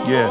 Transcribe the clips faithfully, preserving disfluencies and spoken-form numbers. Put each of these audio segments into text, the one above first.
Yeah.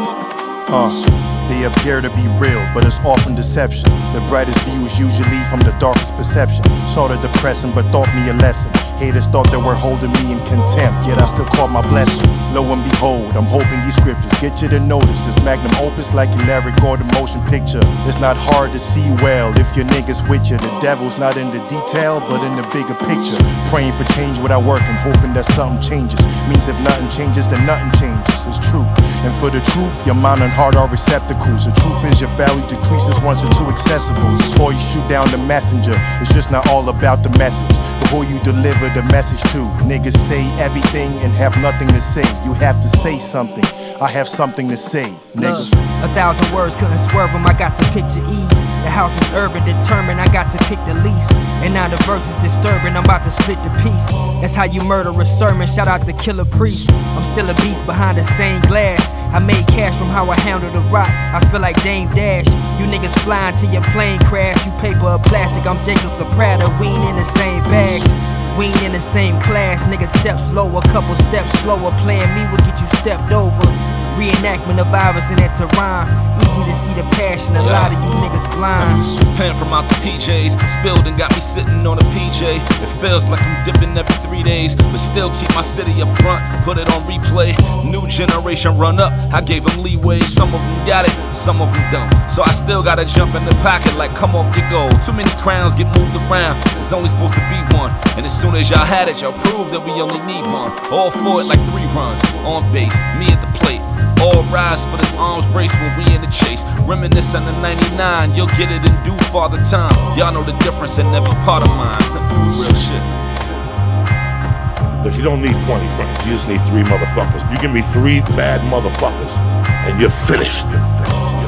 Uh, they appear to be real, but it's often deception. The brightest view is usually from the darkest perception. Sorta depressing, but taught me a lesson. Haters thought they were holding me in contempt, yet I still caught my blessings. Lo and behold, I'm hoping these scriptures get you to notice this magnum opus like a lyric or the motion picture. It's not hard to see well if your niggas with you. The devil's not in the detail, but in the bigger picture. Praying for change without working, hoping that something changes. Means if nothing changes, then nothing changes. It's true. And for the truth, your mind and heart are receptacles. The truth is your value decreases once you're too accessible. Before you shoot down the messenger, it's just not all about the message, but who you deliver the message to. Niggas say everything and have nothing to say. You have to say something. I have something to say, nigga. Look, a thousand words couldn't swerve them. I got to picture ease. The house is urban, determined, I got to pick the lease. And now the verse is disturbing, I'm about to split the piece. That's how you murder a sermon, shout out to Killer Priest. I'm still a beast behind the stained glass. I made cash from how I handle the rock. I feel like Dame Dash. You niggas flying till your plane crash. You paper or plastic, I'm Jacobs or Prada. We ain't in the same bags, we ain't in the same class. Niggas step slow, a couple steps slower. Playing me will get you stepped over. Reenactment of virus in that terrain. Easy to see the passion, a yeah. lot of you niggas blind. Pen from out the P Js, spilled and got me sitting on a P J. It feels like I'm dipping every three days, but still keep my city up front, put it on replay. New generation run up, I gave them leeway. Some of them got it, some of them don't. So I still gotta jump in the pocket like come off your goal. Too many crowns get moved around, there's only supposed to be one. And as soon as y'all had it, y'all proved that we only need one. All for it like three runs, on base, me at the plate. All rise for this arms race when we in the chase. Reminisce on the ninety-nine, you'll get it in due father time. Y'all know the difference in every part of mine. Real shit. Because you don't need twenty friends, you just need three motherfuckers. You give me three bad motherfuckers, and you're finished. You're finished.